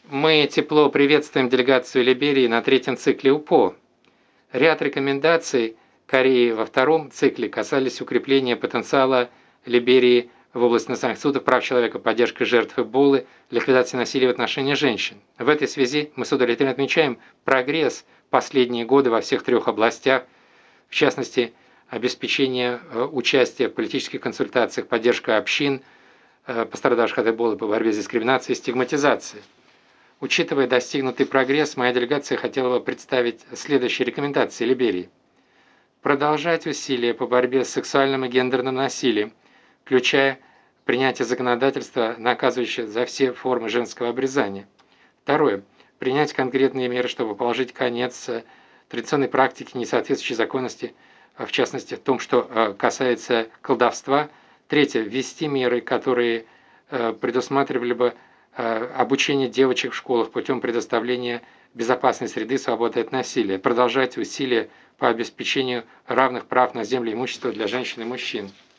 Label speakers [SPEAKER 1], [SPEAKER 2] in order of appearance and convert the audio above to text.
[SPEAKER 1] Мы тепло приветствуем делегацию Либерии на третьем цикле УПО. Ряд рекомендаций Кореи во втором цикле касались укрепления потенциала Либерии в области национальных судов, прав человека, поддержки жертв Эболы, ликвидации насилия в отношении женщин. В этой связи мы с удовлетворением отмечаем прогресс последние годы во всех трех областях, в частности, обеспечение участия в политических консультациях, поддержка общин, пострадавших от Эболы по борьбе с дискриминацией и стигматизацией. Учитывая достигнутый прогресс, моя делегация хотела бы представить следующие рекомендации Либерии. Продолжать усилия по борьбе с сексуальным и гендерным насилием, включая принятие законодательства, наказывающего за все формы женского обрезания. Второе. Принять конкретные меры, чтобы положить конец традиционной практике, не соответствующей законности, в частности в том, что касается колдовства. Третье. Ввести меры, которые предусматривали бы обучение девочек в школах путем предоставления безопасной среды, свободы от насилия. Продолжать усилия по обеспечению равных прав на землю и имущество для женщин и мужчин.